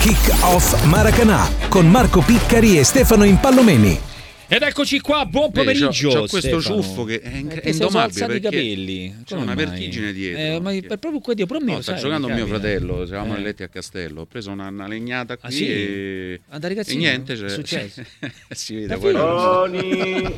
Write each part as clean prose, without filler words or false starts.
Kick-Off Maracanã con Marco Piccari e Stefano Impallomeni. Ed eccoci qua, buon pomeriggio. C'ho questo Stefano. ciuffo che è Perché indomabile, i capelli. c'è una vertigine dietro. Ma per proprio quello però no, sta giocando mio fratello, siamo letti a Castello. Ho preso una legnata qui e niente, è successo. Si vede buoni,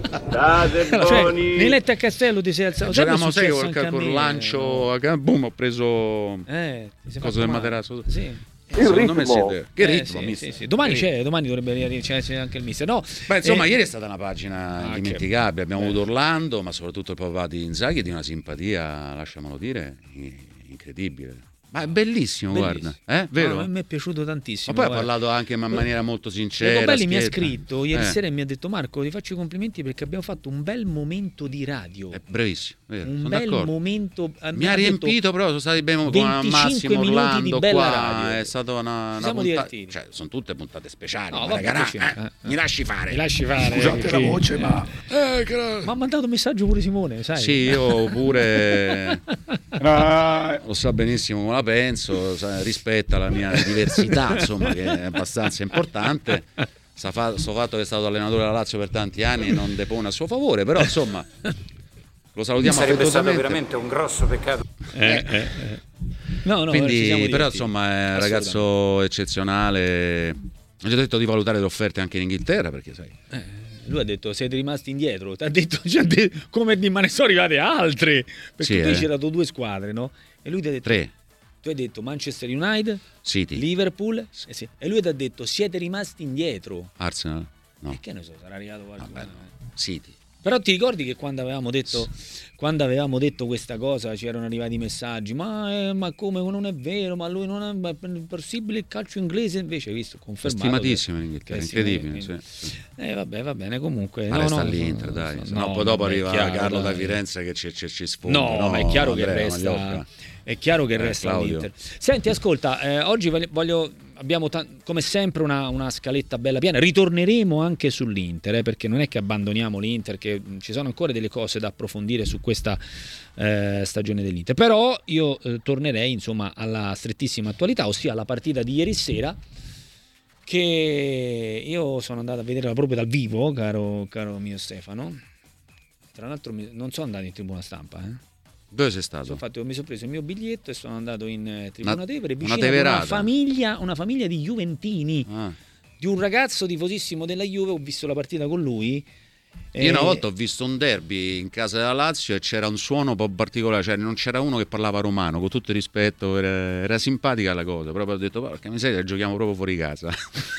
nei letti a Castello ti sei alzato. Giochiamo col lancio, boom, ho preso cosa del materasso. Sì. Secondo me siete... Che ritmo, sì. Domani dovrebbe venire, c'è anche il mister. No, insomma, ieri è stata una pagina indimenticabile. Abbiamo avuto Orlando, ma soprattutto il papà di Inzaghi, di una simpatia, lasciamolo dire, incredibile. Ma è bellissimo. Guarda, vero? A me è piaciuto tantissimo. Ma poi ha parlato anche in maniera molto sincera. Belli mi ha scritto ieri sera e mi ha detto: Marco, ti faccio i complimenti perché abbiamo fatto un bel momento di radio. È bravissimo, vero? Un sono bel d'accordo. momento. Mi ha riempito, però sono stati ben con Massimo Orlando di bella qua. Radio. È stata una puntata, cioè, sono tutte puntate speciali. No, mi lasci fare. Scusate la voce, ma ha mandato un messaggio pure Simone, sai? Sì, io pure lo so benissimo come la penso. Rispetta la mia diversità, insomma, che è abbastanza importante. Sto fatto che è stato allenatore della Lazio per tanti anni non depone a suo favore, però insomma lo salutiamo. Sarebbe stato veramente un grosso peccato. No, quindi però insomma è un ragazzo eccezionale. Ho già detto di valutare le offerte anche in Inghilterra, perché sai lui ha detto siete rimasti indietro, ti ha detto come ma ne sono arrivate altre, perché tu c'erano 2 squadre, no? E lui ti ha detto 3. Tu hai detto Manchester United, City, Liverpool, e lui ti ha detto siete rimasti indietro. Arsenal, no. E che ne so, sarà arrivato qualcuno. City. Però ti ricordi che quando avevamo detto questa cosa c'erano arrivati messaggi, ma come non è vero, ma lui non è possibile il calcio inglese, invece hai visto, confermato. Stimatissimo in Inghilterra, incredibile. Sì. Va bene, comunque. Ma resta all'Inter, dai. No, poi dopo arriva Carlo da Firenze che ci sfonda. No, ma è chiaro che resta. È chiaro che resta all'Inter. Senti, ascolta, oggi abbiamo come sempre una scaletta bella piena. Ritorneremo anche sull'Inter, perché non è che abbandoniamo l'Inter, che ci sono ancora delle cose da approfondire su questa stagione dell'Inter. Però io tornerei insomma alla strettissima attualità, ossia alla partita di ieri sera, che io sono andato a vedere proprio dal vivo, caro mio Stefano. Tra l'altro non sono andato in tribuna stampa, Dove sei stato? Mi sono preso il mio biglietto e sono andato in tribuna Tevere, vicino a una famiglia di juventini, di un ragazzo tifosissimo della Juve. Ho visto la partita con lui. Io una volta ho visto un derby in casa della Lazio e c'era un suono un po' particolare, cioè non c'era uno che parlava romano, con tutto il rispetto, era simpatica la cosa, proprio ho detto porca miseria, giochiamo proprio fuori casa.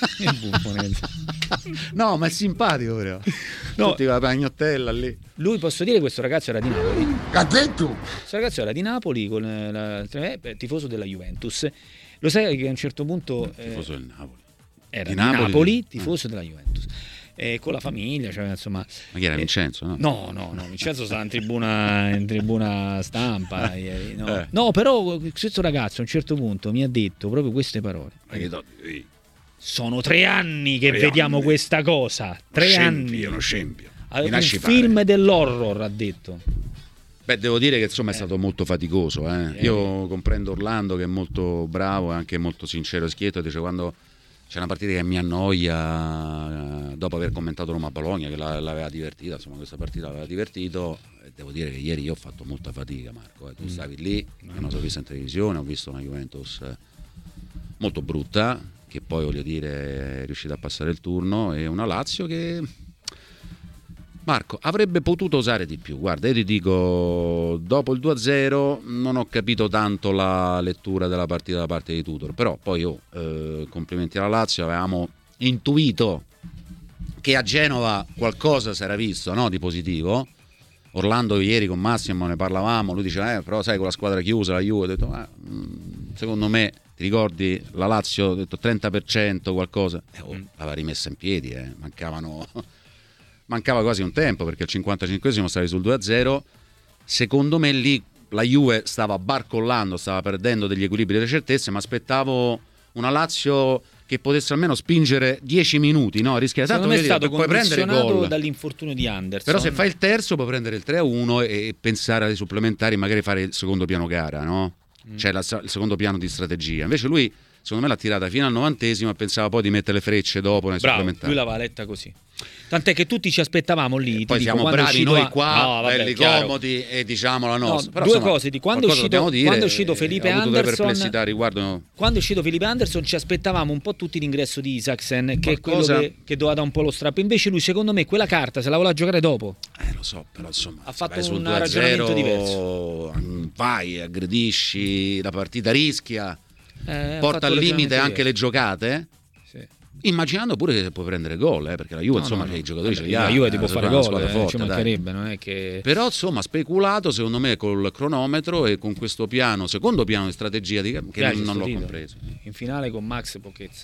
No, ma è simpatico però. No, tutti con la pagnottella lì. Lui, posso dire, questo ragazzo era di Napoli. Ha detto? Questo ragazzo era di Napoli, tifoso della Juventus. Lo sai che a un certo punto tifoso del Napoli. Era di Napoli, tifoso della Juventus. Con la famiglia, cioè, insomma. Ma chi era, Vincenzo? No, Vincenzo stava in tribuna stampa ieri, no. No, però questo ragazzo a un certo punto mi ha detto proprio queste parole. Sono 3 anni che vediamo questa cosa. 3 anni. Uno scempio. Un film dell'horror, ha detto. Beh, devo dire che insomma è stato molto faticoso. Io comprendo Orlando, che è molto bravo e anche molto sincero e schietto. Dice quando c'è una partita che mi annoia, dopo aver commentato Roma-Bologna, che l'aveva divertita, insomma questa partita l'aveva divertito, devo dire che ieri io ho fatto molta fatica, Marco. Tu stavi lì, non so, vista in televisione, ho visto una Juventus molto brutta, che poi voglio dire è riuscita a passare il turno, e una Lazio che, Marco, avrebbe potuto usare di più. Guarda, io ti dico, dopo il 2-0 non ho capito tanto la lettura della partita da parte di Tudor, però poi complimenti alla Lazio, avevamo intuito che a Genova qualcosa si era visto, no, di positivo. Orlando ieri con Massimo ne parlavamo, lui diceva però sai, con la squadra chiusa, la Juve, ho detto secondo me, ti ricordi la Lazio, ho detto 30% qualcosa, l'aveva rimessa in piedi, mancava quasi un tempo, perché al 55esimo stavi sul 2-0. Secondo me lì la Juve stava barcollando, stava perdendo degli equilibri e delle certezze, ma aspettavo una Lazio che potesse almeno spingere 10 minuti, no? Rischiare tanto, secondo me è stato puoi prendere gol dall'infortunio di Anderson. Però se fai il terzo puoi prendere il 3-1 e pensare ai supplementari, magari fare il secondo piano gara, no? Cioè il secondo piano di strategia. Invece lui secondo me l'ha tirata fino al 90esimo e pensava poi di mettere le frecce dopo nel supplementare. Lui l'aveva letta così. Tant'è che tutti ci aspettavamo lì. Poi siamo bravi noi qua, belli comodi, e diciamo la nostra. Però, due insomma, cose. Quando è uscito Felipe Anderson, riguardo... quando è uscito Felipe Anderson ci aspettavamo un po' tutti l'ingresso di Isaksen, che è quello che doveva dare un po' lo strappo. Invece lui, secondo me, quella carta se la voleva giocare dopo. Lo so, però insomma ha fatto un ragionamento diverso. Vai, aggredisci, la partita rischia, porta al limite anche le giocate. Immaginando pure che puoi prendere gol, perché la Juve insomma i giocatori ce li ha. La Juve ti può fare gol, forte, ci mancherebbe, non è che... Però insomma speculato secondo me col cronometro e con questo secondo piano di strategia che non l'ho compreso. In finale con Max Pochezza.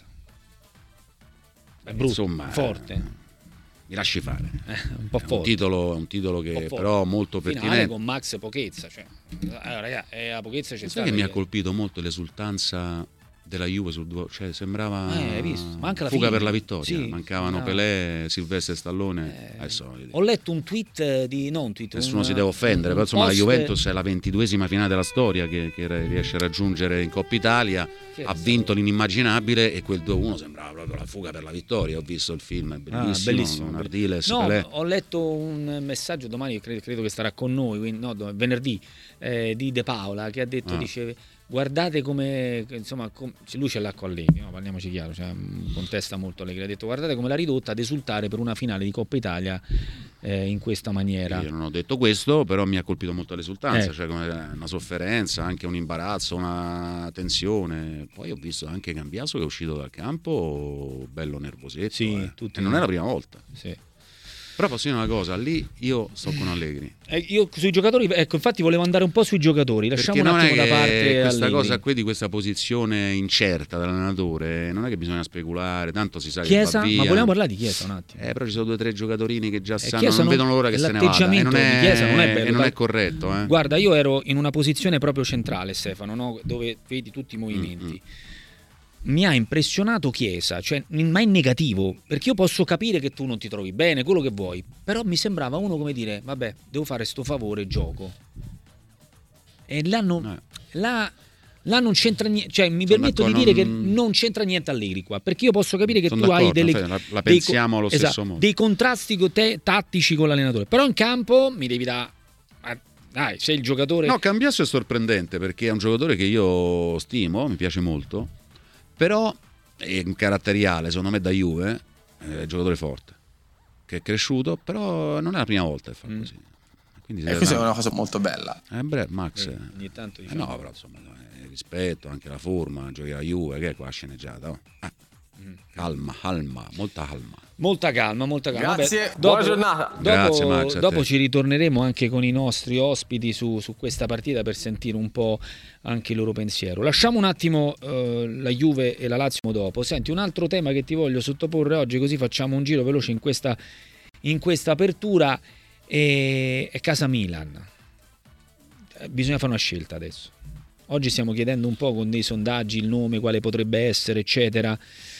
È brutto, insomma, forte. Mi lasci fare. Un po' forte. Un titolo che però molto pertinente. Finale con Max Pochezza, ragazzi, a Pochezza c'è stato. Che mi ha colpito molto l'esultanza della Juve cioè sembrava manca la fuga fine. Per la vittoria, Sì, mancavano Pelé, Silvestre Stallone. Ho letto un tweet nessuno si deve offendere, però insomma la Juventus è la 22esima finale della storia che riesce a raggiungere in Coppa Italia, ha vinto l'inimmaginabile e quel 2-1 sembrava proprio la fuga per la vittoria. Ho visto il film, è bellissimo, con Ardiles, Pelé. Ho letto un messaggio domani, credo che starà con noi, venerdì, di De Paola, che ha detto, dice: guardate come, insomma, lui ce l'ha con Allegri, parliamoci chiaro, con testa molto Allegri, ha detto: guardate come l'ha ridotta ad esultare per una finale di Coppa Italia in questa maniera. Io non ho detto questo, però mi ha colpito molto l'esultanza, cioè come una sofferenza, anche un imbarazzo, una tensione. Poi ho visto anche Cambiaso che è uscito dal campo bello nervosetto, e non è la prima volta. Però posso dire una cosa, lì io sto con Allegri. Io sui giocatori, infatti volevo andare un po' sui giocatori, lasciamo un attimo da parte questa Allegri. Cosa qui di questa posizione incerta dell'allenatore, non è che bisogna speculare, tanto si sa Chiesa, che va via. Ma vogliamo parlare di Chiesa un attimo? Però ci sono 2 o 3 giocatori che già sanno, Chiesa non vedono l'ora che se ne vada. L'atteggiamento di Chiesa non è bello. E non è corretto. Guarda, io ero in una posizione proprio centrale, Stefano, dove vedi tutti i movimenti. Mi ha impressionato Chiesa, ma in negativo, perché io posso capire che tu non ti trovi bene, quello che vuoi, però mi sembrava uno come dire: vabbè, devo fare sto favore, gioco. E là non c'entra niente, mi permetto di dire che non c'entra niente Allegri qua, perché io posso capire che tu hai la pensiamo allo stesso modo, dei contrasti tattici con l'allenatore, però in campo mi devi dare... Dai, sei il giocatore... No, Cambiaso è sorprendente perché è un giocatore che io stimo, mi piace molto, però è un caratteriale, secondo me da Juve, è un giocatore forte, che è cresciuto, però non è la prima volta che fa così. Quindi questa è una cosa molto bella. Max, ogni tanto no, però insomma, rispetto anche la forma, giochi la Juve, che è qua sceneggiata. Calma, molta calma. Molta calma. Grazie, buona giornata. Grazie Max. Dopo ci ritorneremo anche con i nostri ospiti su questa partita per sentire un po' anche il loro pensiero. Lasciamo un attimo la Juve e la Lazio dopo. Senti, un altro tema che ti voglio sottoporre oggi, così facciamo un giro veloce in questa apertura, è casa Milan. Bisogna fare una scelta adesso. Oggi stiamo chiedendo un po' con dei sondaggi il nome, quale potrebbe essere, eccetera.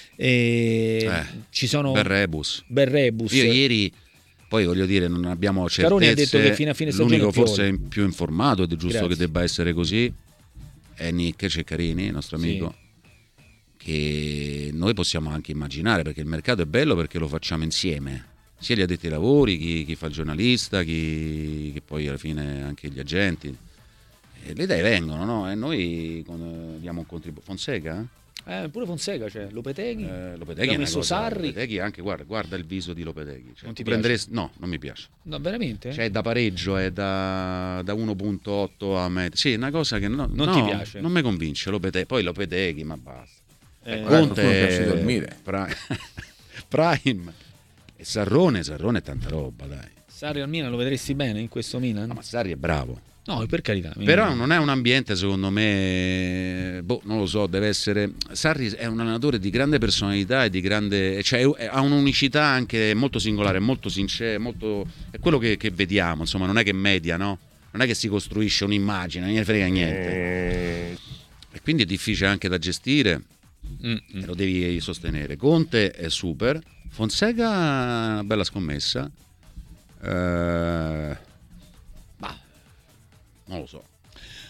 Ci sono Berrebus. Io ieri, poi voglio dire, non abbiamo certezze. Caroni ha detto che fino a fine stagione l'unico forse più informato ed è giusto che debba essere così è Nick Ceccarini, il nostro amico, che noi possiamo anche immaginare, perché il mercato è bello perché lo facciamo insieme, sia gli addetti ai lavori, chi fa il giornalista, che poi alla fine anche gli agenti, e le idee vengono, no? E noi diamo un contributo. Fonseca? Pure Fonseca, Lopeteghi, Lopeteghi ha messo Sarri. Lopeteghi anche, guarda il viso di Lopeteghi. Non ti piace? No, non mi piace. No, veramente? È da pareggio, è da 1.8 a metro. Sì, è una cosa che non ti piace. Non mi convince Lopeteghi. Poi Lopeteghi, ma basta. Conte piace dormire. Prime. E Sarrone è tanta roba, dai. Sarri al Milan lo vedresti bene in questo Milan? No, ma Sarri è bravo. No, per carità. Però non è un ambiente, secondo me, non lo so, deve essere... Sarri è un allenatore di grande personalità e di grande... ha un'unicità anche molto singolare, molto sincero, molto... È quello che vediamo, insomma, non è che media, no? Non è che si costruisce un'immagine, non ne frega niente. E quindi è difficile anche da gestire, e lo devi sostenere. Conte è super, Fonseca è una bella scommessa. Non lo so.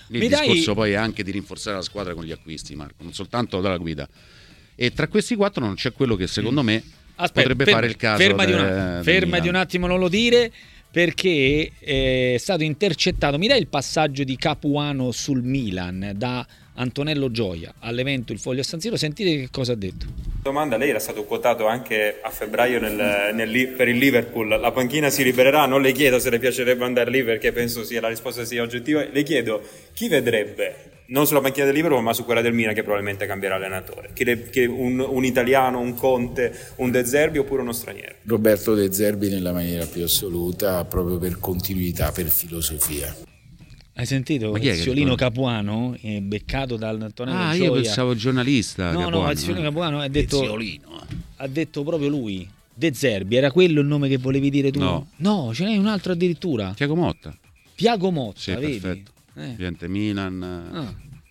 Il discorso poi è anche di rinforzare la squadra con gli acquisti, Marco, non soltanto dalla guida. E tra questi 4 non c'è quello che secondo me potrebbe fare il caso. Fermati un attimo, non lo dire, perché è stato intercettato. Mi dai il passaggio di Capuano sul Milan da Antonello Gioia all'evento Il Foglio a San Siro? Sentite che cosa ha detto. Domanda: lei era stato quotato anche a febbraio per il Liverpool, la panchina si libererà? Non le chiedo se le piacerebbe andare lì, perché penso sia la risposta sia oggettiva. Le chiedo chi vedrebbe non sulla panchina del Liverpool ma su quella del Milan, che probabilmente cambierà allenatore, un italiano, un Conte, un De Zerbi oppure uno straniero? Roberto De Zerbi nella maniera più assoluta, proprio per continuità, per filosofia. Hai sentito? Eziolino Capuano, beccato dal Antonello Gioia. Io pensavo giornalista. No, Eziolino Capuano ha detto proprio lui. De Zerbi, era quello il nome che volevi dire tu? No, ce n'è un altro addirittura. Tiago Motta, sì, vedi? Perfetto. Gente Milan,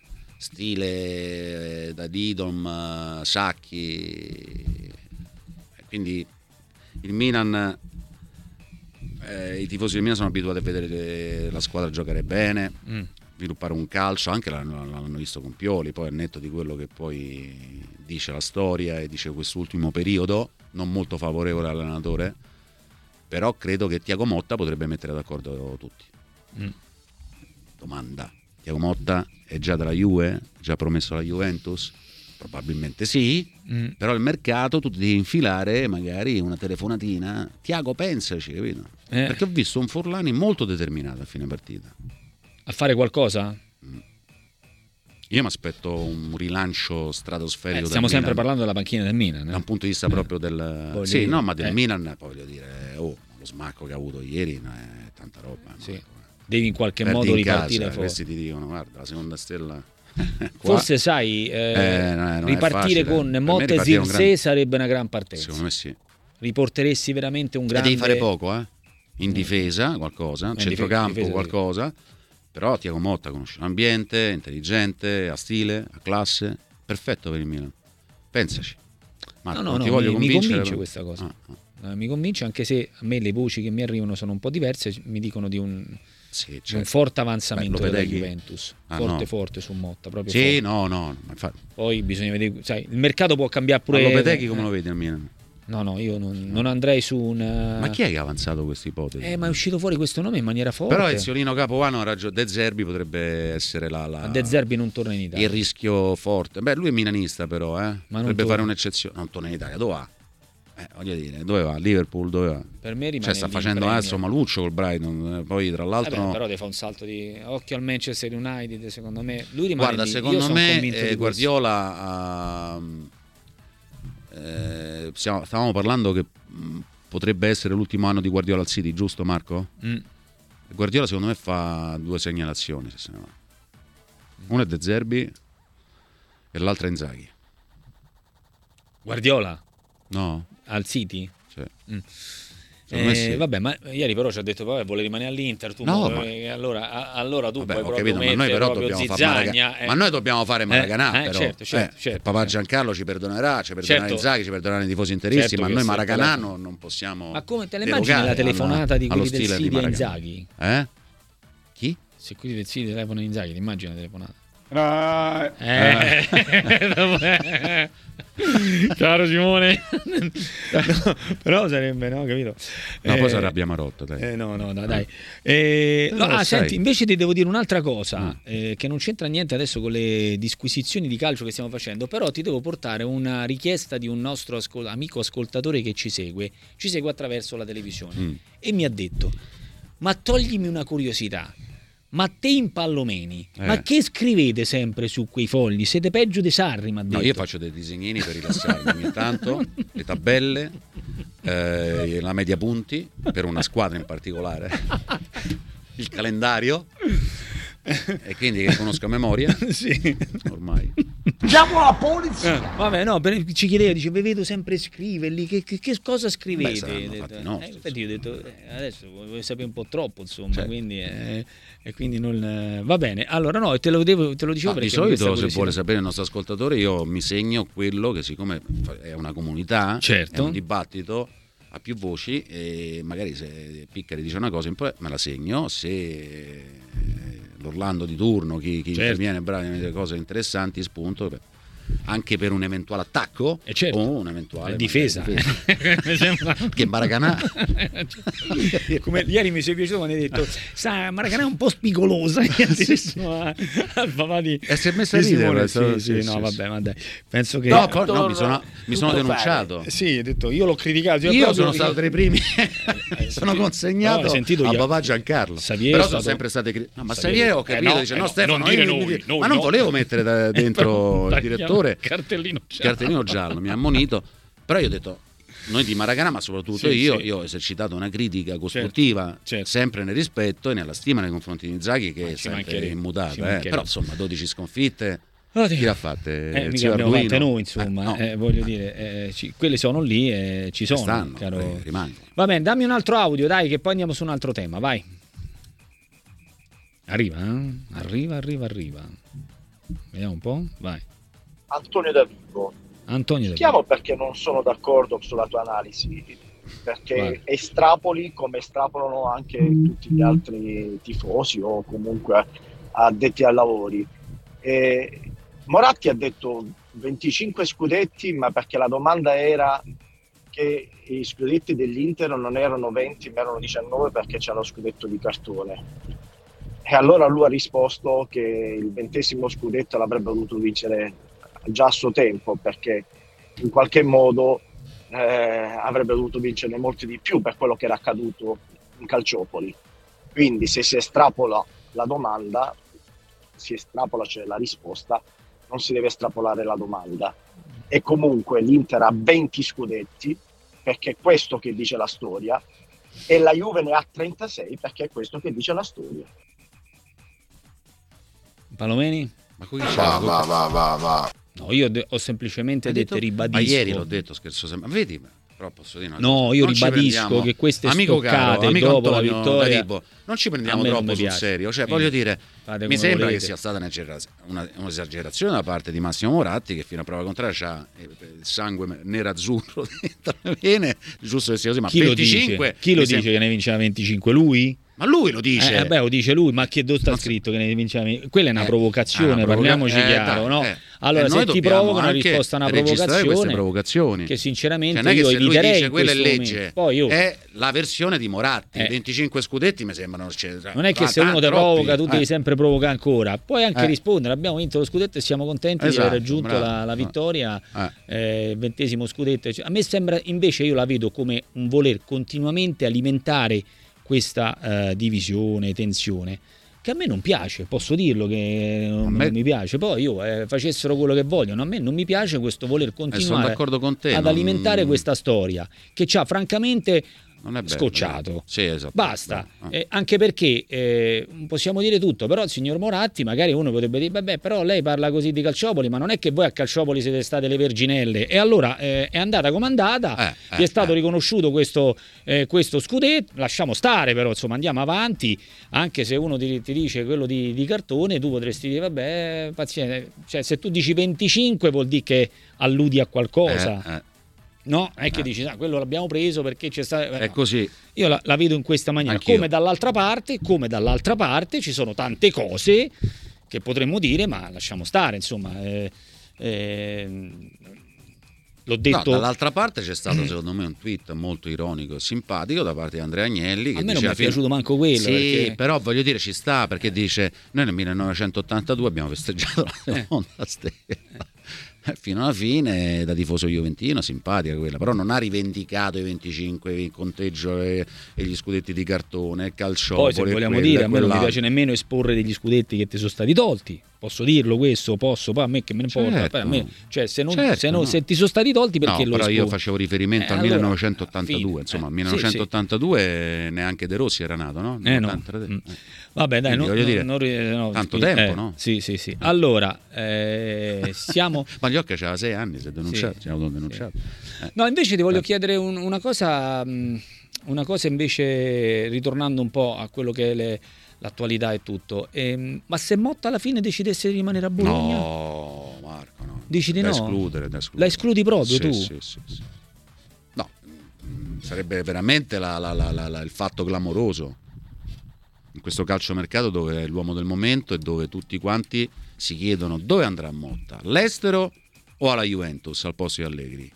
stile da Didom, Sacchi. Quindi il Milan, i tifosi del Milan sono abituati a vedere la squadra giocare bene, sviluppare un calcio, anche l'hanno visto con Pioli, poi al netto di quello che poi dice la storia e dice quest'ultimo periodo non molto favorevole all'allenatore, però credo che Tiago Motta potrebbe mettere d'accordo tutti. Domanda: Tiago Motta è già dalla Juve? Già promesso alla Juventus? Probabilmente sì, però il mercato tu ti devi infilare magari una telefonatina. Tiago, pensaci, capito? Perché ho visto un Forlani molto determinato a fine partita. A fare qualcosa? Io mi aspetto un rilancio stratosferico. Stiamo sempre Milan, parlando della panchina del Milan. da un punto di vista proprio del del Milan, poi voglio dire, lo smacco che ha avuto ieri è tanta roba. Sì. Devi in qualche Perdi modo in ripartire casa, fuori. questi ti dicono: guarda, la seconda stella forse sai, ripartire con Motta e Zirkzee sarebbe una gran partenza. Secondo me sì. Riporteresti veramente un grande... Devi fare poco, in difesa qualcosa, centrocampo qualcosa, però Tiago Motta conosce l'ambiente, è intelligente, ha stile, ha classe, perfetto per il Milan. Pensaci. Marco, ti voglio mi convincere, convince questa cosa. Mi convince, anche se a me le voci che mi arrivano sono un po' diverse, mi dicono di un forte avanzamento della Juventus, forte su Motta, proprio forte. No, infatti. Poi bisogna vedere, sai, il mercato può cambiare pure. Lopeteghi come lo vedi al Milan? No, io non andrei su un... Ma chi è che ha avanzato questa ipotesi? Ma è uscito fuori questo nome in maniera forte. Però Eziolino Capuano ha ragione, De Zerbi potrebbe essere la... De Zerbi non torna in Italia. Il rischio forte. Beh, lui è milanista però, potrebbe fare un'eccezione. Non torna in Italia, dove va? Voglio dire, dove va? Liverpool, dove va? Per me rimane sta facendo adesso Maluccio col Brighton, poi tra l'altro però deve fare un salto di occhio al Manchester United, secondo me. Lui rimane Guarda, lì. secondo me Guardiola stavamo parlando che potrebbe essere l'ultimo anno di Guardiola al City, giusto Marco? Guardiola secondo me fa 2 segnalazioni se ne va. Una è De Zerbi e l'altra è Inzaghi. Guardiola? No. Al City? Sì. Sì. Vabbè, ma ieri però ci ha detto vuole rimanere all'Inter, tu allora tu puoi proprio capito, ma noi però dobbiamo fare ma noi dobbiamo fare Maracanã, però. Certo. Papà Giancarlo ci perdonerà, ci perdonerà Inzaghi, ci perdoneranno i tifosi interisti, ma noi Maracanã non possiamo. Ma come te le immagini la telefonata di quelli del City a Inzaghi? Chi? Se quelli del City telefonano Inzaghi, ti immagini la telefonata? Caro Simone. Però sarebbe, capito? Poi si arrabbia Marotta, dai. Dai. Senti, invece ti devo dire un'altra cosa che non c'entra niente adesso con le disquisizioni di calcio che stiamo facendo, però ti devo portare una richiesta di un nostro amico ascoltatore che ci segue attraverso la televisione e mi ha detto: ma toglimi una curiosità. Ma te in Pallomeni, ma che scrivete sempre su quei fogli? Siete peggio dei Sarri, mi ha detto. No, io faccio dei disegnini per rilassarmi ogni tanto, le tabelle, la media punti per una squadra in particolare, il calendario, e quindi che conosco a memoria. Sì. Ormai. Chiamo la polizia. Vabbè, ci chiedeva, dice, vi vedo sempre scriverli, che cosa scrivete? Infatti io ho detto, adesso vuoi sapere un po' troppo, insomma, quindi e quindi non va bene. Allora te lo dicevo perché di solito se vuole sapere il nostro ascoltatore io mi segno quello che, siccome è una comunità, è un dibattito a più voci, e magari se Piccari dice una cosa me la segno, se l'Orlando di turno, chi interviene bravo nelle cose interessanti, spunto anche per un eventuale attacco o un'eventuale difesa. Mi sembra che Maracanã come ieri mi sei piaciuto quando hai detto sa Maracanã è un po' spigolosa al papà di e si è messa a ridere vabbè penso che mi sono denunciato hai detto io l'ho criticato io sono stato tra i primi sono consegnato a papà Giancarlo Savier però sono sempre state ma Savier ho capito dice no Stefano ma non volevo mettere dentro il direttore cartellino giallo mi ha ammonito, però io ho detto noi di Maracanã, ma soprattutto io ho esercitato una critica costruttiva sempre nel rispetto e nella stima nei confronti di Inzaghi che è sempre immutata, però insomma 12 sconfitte chi l'ha fatte? Mica abbiamo fatte noi insomma, voglio dire quelle sono lì e ci sono, stanno, rimangono. Va bene, dammi un altro audio dai che poi andiamo su un altro tema, vai. Arriva. Vediamo un po', vai. Antonio da Vigo. Chiamo perché non sono d'accordo sulla tua analisi, perché estrapoli come estrapolano anche tutti gli altri tifosi o comunque addetti ai lavori. Moratti ha detto 25 scudetti, ma perché la domanda era che i scudetti dell'Inter non erano 20 ma erano 19 perché c'era lo scudetto di cartone. E allora lui ha risposto che il 20° scudetto l'avrebbe dovuto vincere già a suo tempo, perché in qualche modo avrebbe dovuto vincerne molti di più per quello che era accaduto in Calciopoli. Quindi se si estrapola la domanda, cioè la risposta, non si deve estrapolare la domanda. E comunque l'Inter ha 20 scudetti perché è questo che dice la storia, e la Juve ne ha 36 perché è questo che dice la storia. Palomeni? Ma qui va. No, io ho semplicemente detto ribadisco. Ma ieri l'ho detto, scherzo sempre. Vedi, però posso dire no, io ribadisco che queste stoccate dopo la vittoria non ci prendiamo troppo sul serio, cioè voglio dire, mi sembra che sia stata un'esagerazione da parte di Massimo Moratti, che fino a prova contraria c'ha il sangue nero-azzurro dentro le vene, giusto che sia così, ma chi 25 chi lo dice che ne vinceva 25? Lui? Ma lui lo dice. Lo dice lui, ma che dove sta scritto che ne vinceva? Quella è una provocazione, parliamoci chiaro, no? Allora, se ti provocano una risposta a una provocazione, che sinceramente non è che io se lui eviterei dice quella è legge, poi è la versione di Moratti, 25 scudetti mi sembrano non è che se uno ti provoca tu devi sempre provocare ancora, puoi anche rispondere, abbiamo vinto lo scudetto e siamo contenti di aver raggiunto la vittoria, 20° scudetto. A me sembra invece, io la vedo come un voler continuamente alimentare questa divisione, tensione, che a me non piace, posso dirlo che non mi piace. Poi io facessero quello che vogliono, a me non mi piace questo voler continuare con te, ad alimentare questa storia che ci ha francamente scocciato. Sì, basta. Anche perché possiamo dire tutto, però il signor Moratti, magari uno potrebbe dire vabbè, però lei parla così di Calciopoli, ma non è che voi a Calciopoli siete state le verginelle, e allora è andata come è andata, vi è stato riconosciuto questo scudetto, lasciamo stare, però insomma andiamo avanti. Anche se uno ti dice quello di cartone, tu potresti dire vabbè, pazienza, cioè se tu dici 25 vuol dire che alludi a qualcosa. No, è che dici, quello l'abbiamo preso perché c'è stato. È così. Io la vedo in questa maniera. Anch'io. Come dall'altra parte ci sono tante cose che potremmo dire, ma lasciamo stare, insomma. L'ho detto. No, dall'altra parte c'è stato secondo me un tweet molto ironico e simpatico da parte di Andrea Agnelli. Che a me non mi è piaciuto manco quello. Sì, perché... però voglio dire ci sta, perché dice noi nel 1982 abbiamo festeggiato la seconda stella. Fino alla fine, da tifoso juventino, simpatica quella, però non ha rivendicato i 25, il conteggio e gli scudetti di cartone, il Calciopoli. Poi se vogliamo dire, a me non mi piace nemmeno esporre degli scudetti che ti sono stati tolti. Posso dirlo questo? Posso? Poi a me che me ne importa. Cioè, se ti sono stati tolti, perché lo però esponi? io facevo riferimento al 1982, insomma, 1982 neanche De Rossi era nato, no? Vabbè, dai, tanto tempo, no? Sì. Allora, siamo... Magliocca c'aveva 6 anni, si è denunciato, ci hanno denunciato. No, invece ti voglio chiedere una cosa invece, ritornando un po' a quello che è l'attualità e tutto. Ma se Motta alla fine decidesse di rimanere a Bologna? No, Marco, no. Dici di da no? Escludere. La escludi proprio tu? Sì. No, sarebbe veramente il fatto clamoroso. in questo calciomercato dove è l'uomo del momento e dove tutti quanti si chiedono dove andrà Motta, all'estero o alla Juventus al posto di Allegri.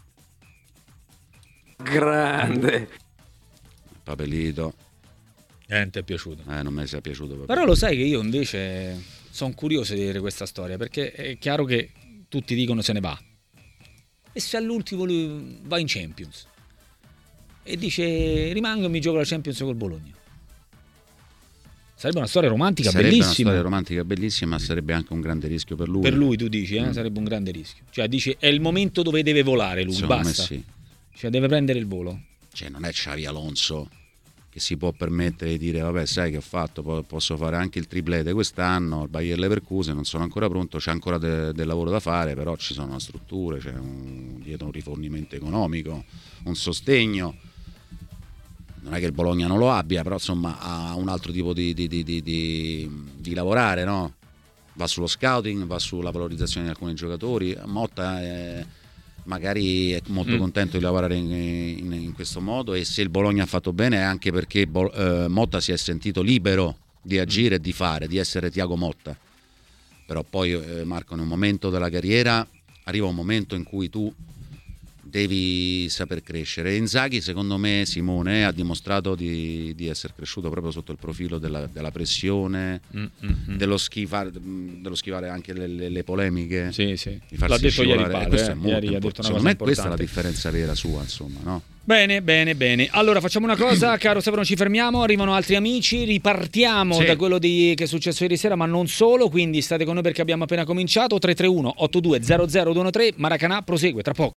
Grande Papelito. Ti è piaciuto? Non mi sia piaciuto Papelito. Però lo sai che io invece sono curioso di vedere questa storia, perché è chiaro che tutti dicono se ne va, e se all'ultimo lui va in Champions e dice rimango e mi gioco la Champions col Bologna, sarebbe una storia romantica bellissima. Una storia romantica bellissima, ma sarebbe anche un grande rischio per lui. Per lui tu dici, sarebbe un grande rischio. Cioè dici è il momento dove deve volare lui, secondo basta. me sì. Cioè deve prendere il volo. Cioè non è Xavi Alonso che si può permettere di dire vabbè, sai che ho fatto, posso fare anche il triplete quest'anno, il Bayer Leverkusen, non sono ancora pronto, c'è ancora del lavoro da fare, però ci sono una struttura, c'è dietro un rifornimento economico, un sostegno. Non è che il Bologna non lo abbia, però insomma ha un altro tipo di lavorare, no? Va sullo scouting, va sulla valorizzazione di alcuni giocatori. Motta magari è molto contento di lavorare in questo modo, e se il Bologna ha fatto bene è anche perché Motta si è sentito libero di agire e di fare, di essere Thiago Motta. Però poi Marco, in un momento della carriera arriva un momento in cui tu devi saper crescere. Inzaghi, secondo me, Simone ha dimostrato di essere cresciuto proprio sotto il profilo della pressione, dello schivare anche le polemiche, sì. di farsi l'ha detto scivolare. ieri Padre, Questo è molto ieri ha detto una secondo cosa me importante. questa è la differenza vera sua, insomma, no? Bene. Allora facciamo una cosa, caro Stefano, ci fermiamo, arrivano altri amici, ripartiamo da quello che è successo ieri sera, ma non solo, quindi state con noi perché abbiamo appena cominciato. 331 82 00 213, Maracanà prosegue tra poco.